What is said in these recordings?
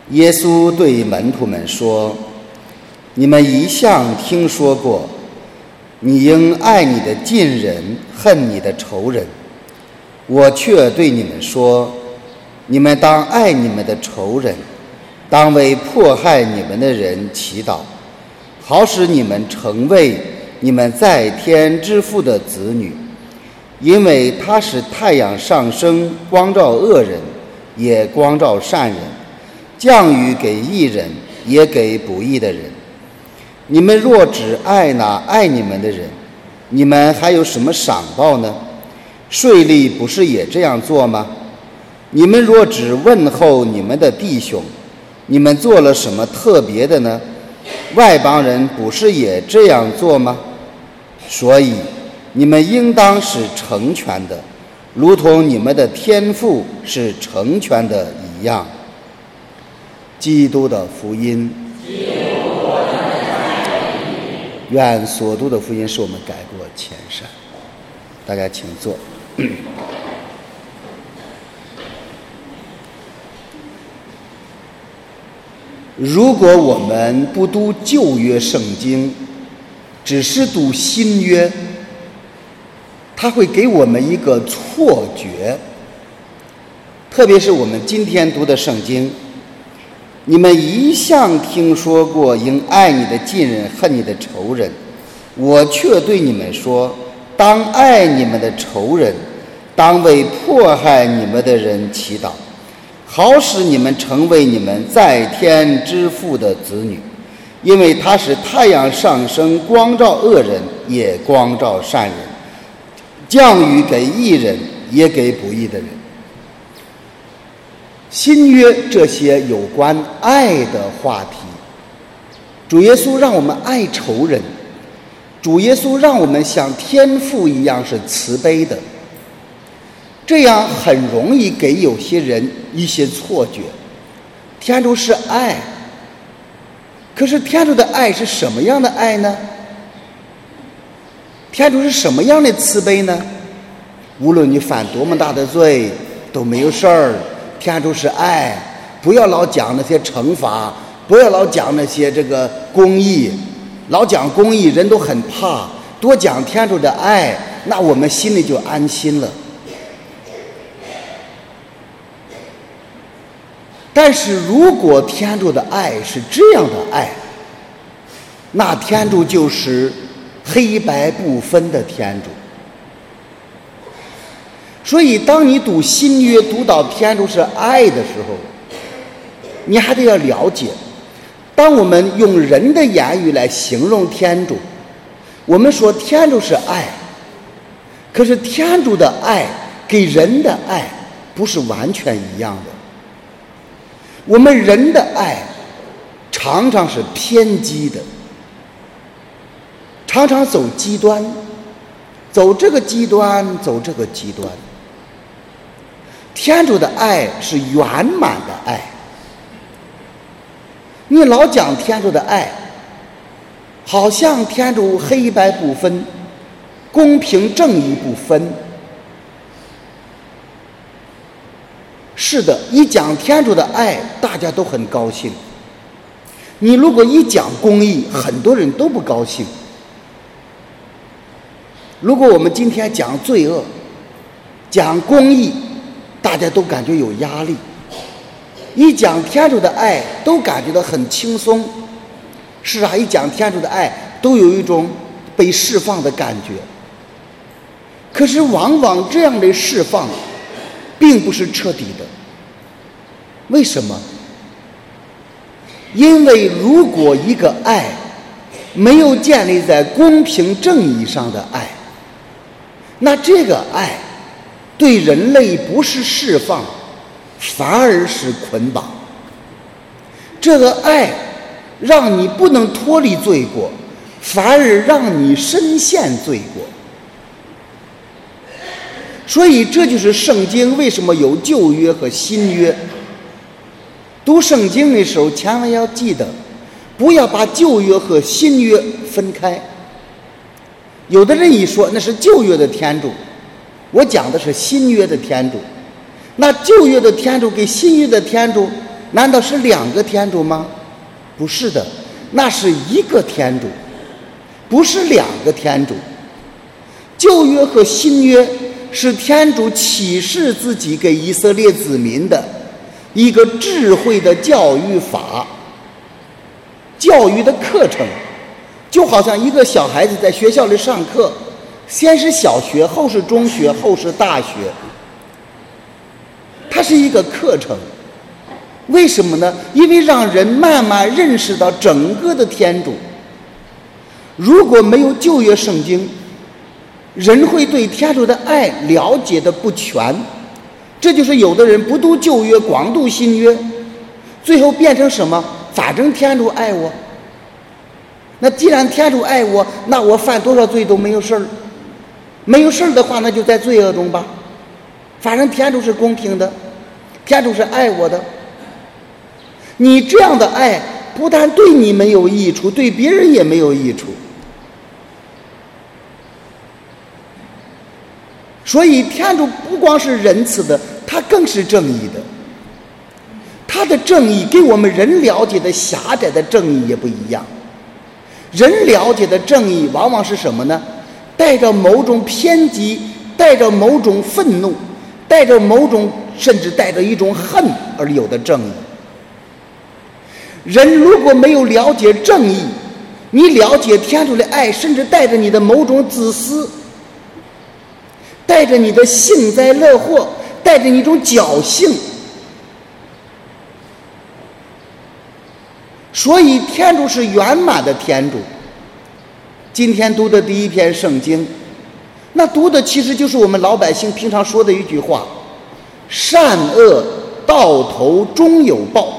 耶稣对门徒们说：你们一向听说过，你应爱你的近人，恨你的仇人。我却对你们说，你们当爱你们的仇人，当为迫害你们的人祈祷，好使你们成为你们在天之父的子女。因为他使太阳上升，光照恶人，也光照善人，降雨给义人，也给不义的人。你们若只爱那爱你们的人，你们还有什么赏报呢？税吏不是也这样做吗？你们若只问候你们的弟兄，你们做了什么特别的呢？外邦人不是也这样做吗？所以你们应当是成全的，如同你们的天父是成全的一样。基督的福音。愿所读的福音使我们改过迁善。大家请坐。如果我们不读旧约圣经，只是读新约，它会给我们一个错觉。特别是我们今天读的圣经，你们一向听说过应爱你的近人，恨你的仇人。我却对你们说，当爱你们的仇人，当为迫害你们的人祈祷，好使你们成为你们在天之父的子女。因为他使太阳上升，光照恶人，也光照善人，降雨给义人，也给不义的人。新约这些有关爱的话题，主耶稣让我们爱仇人，主耶稣让我们像天父一样是慈悲的，这样很容易给有些人一些错觉。天主是爱，可是天主的爱是什么样的爱呢？天主是什么样的慈悲呢？无论你犯多么大的罪都没有事儿，天主是爱。不要老讲那些惩罚，不要老讲那些这个公义，老讲公义人都很怕，多讲天主的爱，那我们心里就安心了。但是如果天主的爱是这样的爱，那天主就是黑白不分的天主。所以当你读新约读到天主是爱的时候，你还得要了解，当我们用人的言语来形容天主，我们说天主是爱，可是天主的爱给人的爱不是完全一样的。我们人的爱常常是偏激的，常常走极端，走这个极端，走这个极端。天主的爱是圆满的爱。你老讲天主的爱，好像天主黑白不分，公平正义不分。是的，一讲天主的爱，大家都很高兴。你如果一讲公义，很多人都不高兴。如果我们今天讲罪恶，讲公义，大家都感觉有压力。一讲天主的爱，都感觉到很轻松。是啊，一讲天主的爱，都有一种被释放的感觉。可是往往这样的释放并不是彻底的。为什么？因为如果一个爱没有建立在公平正义上的爱，那这个爱对人类不是释放，反而是捆绑。这个爱让你不能脱离罪过，反而让你深陷罪过。所以这就是圣经为什么有旧约和新约。读圣经的时候千万要记得，不要把旧约和新约分开。有的人一说那是旧约的天主，我讲的是新约的天主。那旧约的天主跟新约的天主难道是两个天主吗？不是的，那是一个天主，不是两个天主。旧约和新约是天主启示自己给以色列子民的一个智慧的教育法，教育的课程，就好像一个小孩子在学校里上课，先是小学，后是中学，后是大学，它是一个课程。为什么呢？因为让人慢慢认识到整个的天主。如果没有旧约圣经，人会对天主的爱了解的不全，这就是有的人不读旧约，光读新约，最后变成什么？反正天主爱我，那既然天主爱我，那我犯多少罪都没有事儿，没有事儿的话，那就在罪恶中吧，反正天主是公平的，天主是爱我的。你这样的爱不但对你没有益处，对别人也没有益处。所以天主不光是仁慈的，他更是正义的。他的正义跟我们人了解的狭窄的正义也不一样。人了解的正义往往是什么呢？带着某种偏激，带着某种愤怒，带着某种甚至带着一种恨而有的正义。人如果没有了解正义，你了解天主的爱，甚至带着你的某种自私，带着你的幸灾乐祸，带着你一种侥幸。所以天主是圆满的天主。今天读的第一篇圣经，那读的其实就是我们老百姓平常说的一句话：善恶到头终有报，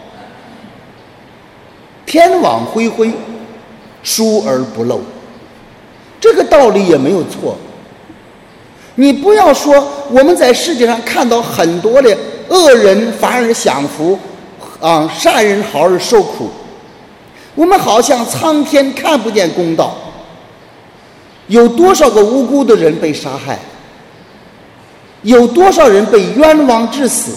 天网恢恢，疏而不漏。这个道理也没有错。你不要说我们在世界上看到很多的恶人反而享福，善人好而受苦。我们好像苍天看不见公道，有多少个无辜的人被杀害，有多少人被冤枉致死，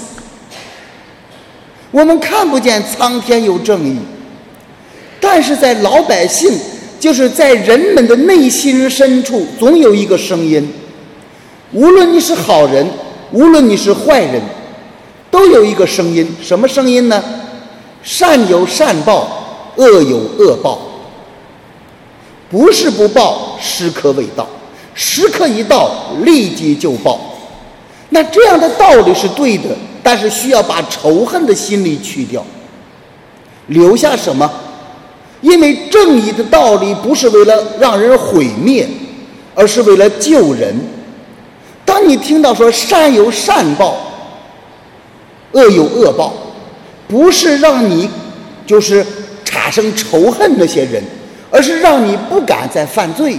我们看不见苍天有正义。但是在老百姓，就是在人们的内心深处，总有一个声音，无论你是好人，无论你是坏人，都有一个声音。什么声音呢？善有善报，恶有恶报，不是不报，时刻未到，时刻一到，立即就报。那这样的道理是对的，但是需要把仇恨的心理去掉，留下什么？因为正义的道理不是为了让人毁灭，而是为了救人。当你听到说善有善报，恶有恶报，不是让你就是产生仇恨那些人，而是让你不敢再犯罪。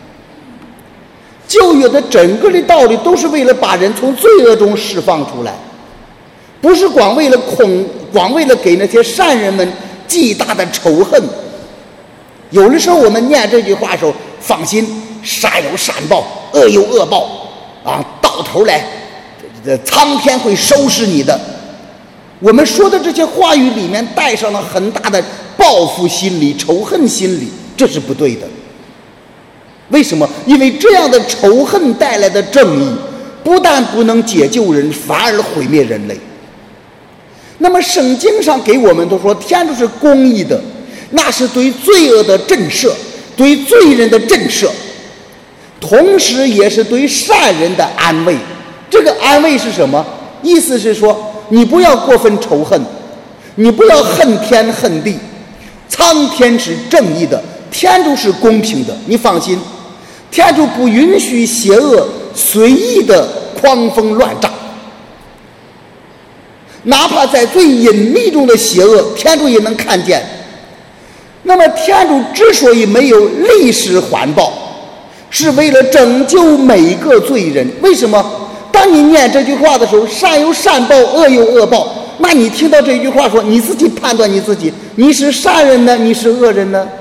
旧约的整个的道理都是为了把人从罪恶中释放出来，不是光为了给那些善人们极大的仇恨。有的时候我们念这句话的时候，放心，善有善报，恶有恶报，到头来苍天会收拾你的。我们说的这些话语里面带上了很大的报复心理、仇恨心理，这是不对的。为什么？因为这样的仇恨带来的正义，不但不能解救人，反而毁灭人类。那么圣经上给我们都说天主是公义的，那是对罪恶的震慑，对罪人的震慑，同时也是对善人的安慰。这个安慰是什么？意思是说，你不要过分仇恨，你不要恨天恨地，苍天是正义的，天主是公平的，你放心，天主不允许邪恶随意的狂风乱炸，哪怕在最隐秘中的邪恶，天主也能看见。那么天主之所以没有立时还报，是为了拯救每个罪人。为什么？当你念这句话的时候，善有善报，恶有恶报，那你听到这句话说，你自己判断你自己，你是善人呢，你是恶人呢？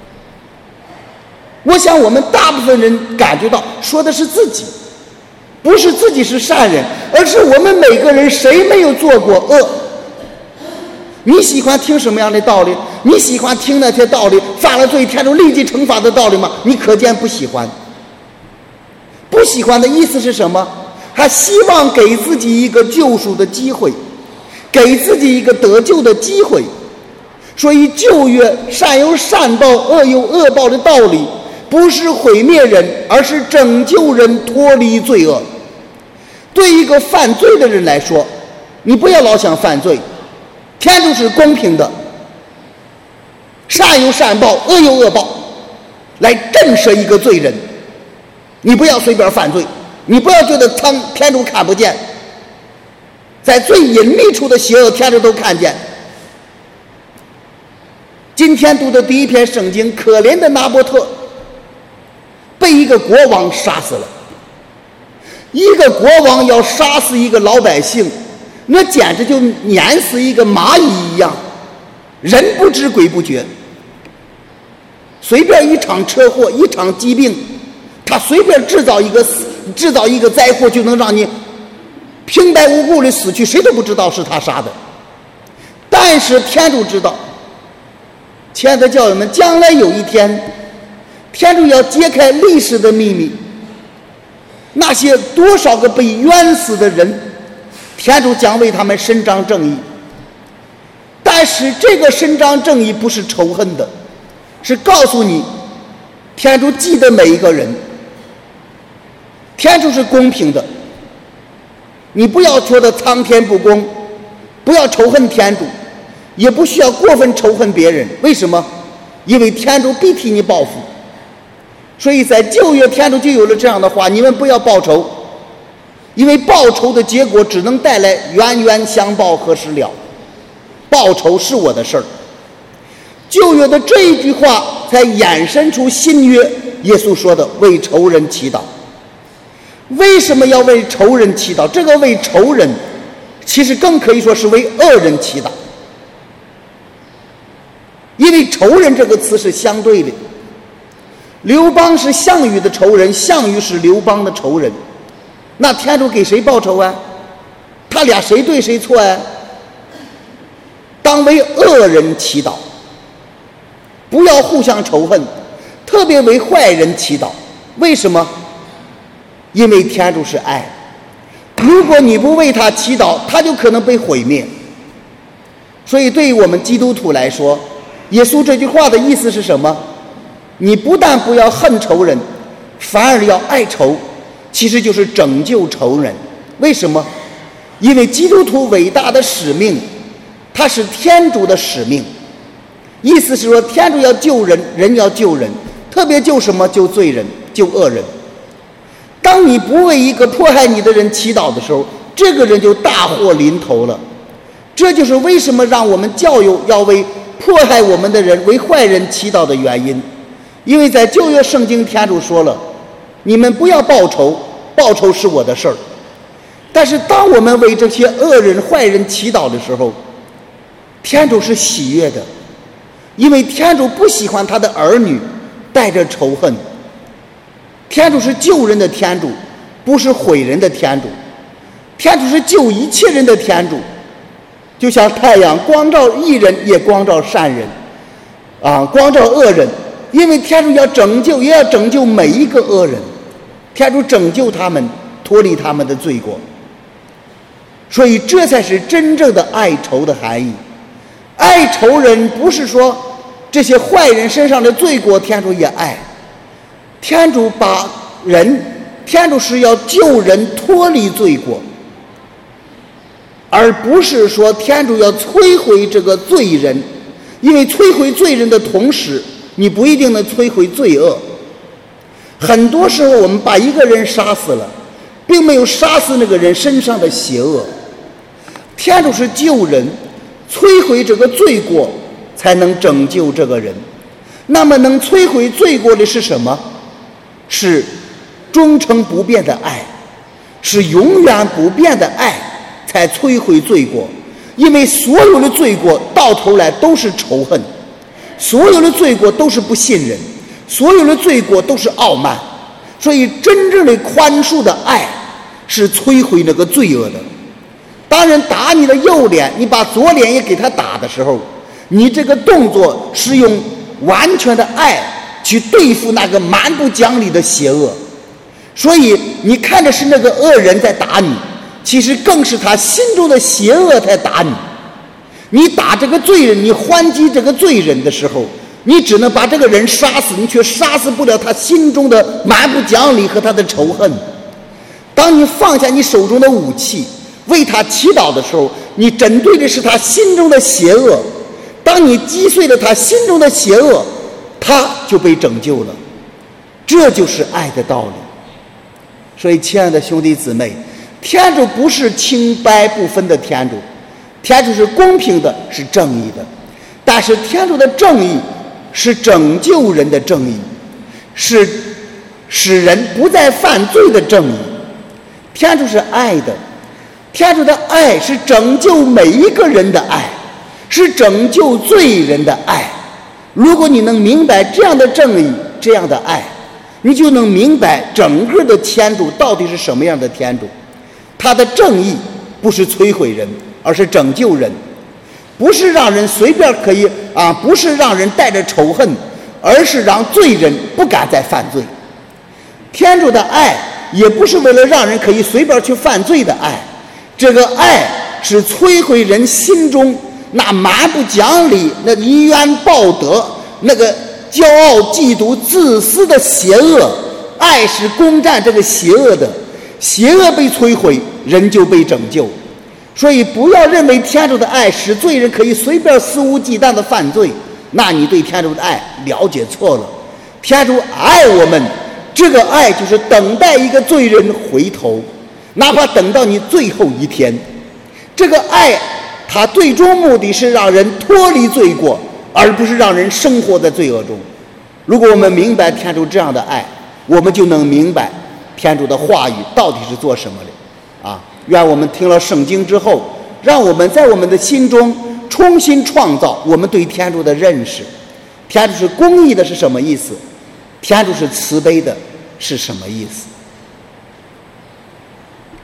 我想我们大部分人感觉到说的是自己，不是自己是善人，而是我们每个人谁没有做过恶， 你喜欢听什么样的道理？你喜欢听那些道理犯了罪天主立即惩罚的道理吗？你可见不喜欢。不喜欢的意思是什么？他希望给自己一个救赎的机会，给自己一个得救的机会。所以旧约善有善报恶有恶报的道理，不是毁灭人，而是拯救人脱离罪恶。对一个犯罪的人来说，你不要老想犯罪，天主是公平的，善有善报恶有恶报，来震慑一个罪人。你不要随便犯罪，你不要觉得天主看不见，在最隐秘处的邪恶天主都看见。今天读的第一篇圣经，可怜的拿伯特被一个国王杀死了。一个国王要杀死一个老百姓，那简直就碾死一个蚂蚁一样，人不知鬼不觉。随便一场车祸一场疾病，他随便制造一个灾祸，就能让你平白无故的死去，谁都不知道是他杀的。但是天主知道，亲爱的教友们，将来有一天天主要揭开历史的秘密，那些多少个被冤死的人，天主将为他们伸张正义。但是这个伸张正义不是仇恨的，是告诉你天主记得每一个人，天主是公平的。你不要说的苍天不公，不要仇恨天主，也不需要过分仇恨别人。为什么？因为天主必替你报复。所以在旧约天主就有了这样的话，你们不要报仇，因为报仇的结果只能带来冤冤相报何时了，报仇是我的事儿。旧约的这一句话才衍生出新约耶稣说的为仇人祈祷。为什么要为仇人祈祷？这个为仇人其实更可以说是为恶人祈祷，因为仇人这个词是相对的。刘邦是项羽的仇人，项羽是刘邦的仇人，那天主给谁报仇啊？他俩谁对谁错啊？当为恶人祈祷，不要互相仇恨，特别为坏人祈祷。为什么？因为天主是爱，如果你不为他祈祷，他就可能被毁灭。所以对于我们基督徒来说，耶稣这句话的意思是什么？你不但不要恨仇人，反而要爱仇，其实就是拯救仇人。为什么？因为基督徒伟大的使命，它是天主的使命。意思是说，天主要救人，人要救人，特别救什么？救罪人，救恶人。当你不为一个迫害你的人祈祷的时候，这个人就大祸临头了。这就是为什么让我们教友要为迫害我们的人、为坏人祈祷的原因。因为在旧约圣经天主说了，你们不要报仇，报仇是我的事儿。但是当我们为这些恶人坏人祈祷的时候，天主是喜悦的，因为天主不喜欢他的儿女带着仇恨。天主是救人的天主，不是毁人的天主。天主是救一切人的天主，就像太阳光照义人也光照善人光照恶人。因为天主要拯救，也要拯救每一个恶人，天主拯救他们，脱离他们的罪过。所以这才是真正的爱仇的含义。爱仇人不是说这些坏人身上的罪过天主也爱，天主天主是要救人脱离罪过，而不是说天主要摧毁这个罪人。因为摧毁罪人的同时，你不一定能摧毁罪恶。很多时候我们把一个人杀死了，并没有杀死那个人身上的邪恶。天主是救人，摧毁这个罪过，才能拯救这个人。那么能摧毁罪过的是什么？是忠诚不变的爱，是永远不变的爱才摧毁罪过。因为所有的罪过到头来都是仇恨，所有的罪过都是不信任，所有的罪过都是傲慢。所以真正的宽恕的爱是摧毁那个罪恶的。 当人打你的右脸，你把左脸也给他打的时候，你这个动作是用完全的爱去对付那个蛮不讲理的邪恶。所以你看的是那个恶人在打你，其实更是他心中的邪恶在打你。你打这个罪人，你还击这个罪人的时候，你只能把这个人杀死，你却杀死不了他心中的蛮不讲理和他的仇恨。当你放下你手中的武器为他祈祷的时候，你针对的是他心中的邪恶。当你击碎了他心中的邪恶，他就被拯救了。这就是爱的道理。所以亲爱的兄弟姊妹，天主不是清白不分的天主，天主是公平的，是正义的。但是天主的正义是拯救人的正义，是使人不再犯罪的正义。天主是爱的，天主的爱是拯救每一个人的爱，是拯救罪人的爱。如果你能明白这样的正义，这样的爱，你就能明白整个的天主到底是什么样的天主。他的正义不是摧毁人，而是拯救人，不是让人随便可以不是让人带着仇恨，而是让罪人不敢再犯罪。天主的爱也不是为了让人可以随便去犯罪的爱，这个爱是摧毁人心中那蛮不讲理、那以冤报德、那个骄傲嫉妒自私的邪恶。爱是攻占这个邪恶的，邪恶被摧毁，人就被拯救。所以不要认为天主的爱使罪人可以随便肆无忌惮的犯罪，那你对天主的爱了解错了。天主爱我们，这个爱就是等待一个罪人回头，哪怕等到你最后一天。这个爱它最终目的是让人脱离罪过，而不是让人生活在罪恶中。如果我们明白天主这样的爱，我们就能明白天主的话语到底是做什么的。愿我们听了圣经之后，让我们在我们的心中重新创造我们对天主的认识。天主是公义的是什么意思？天主是慈悲的是什么意思？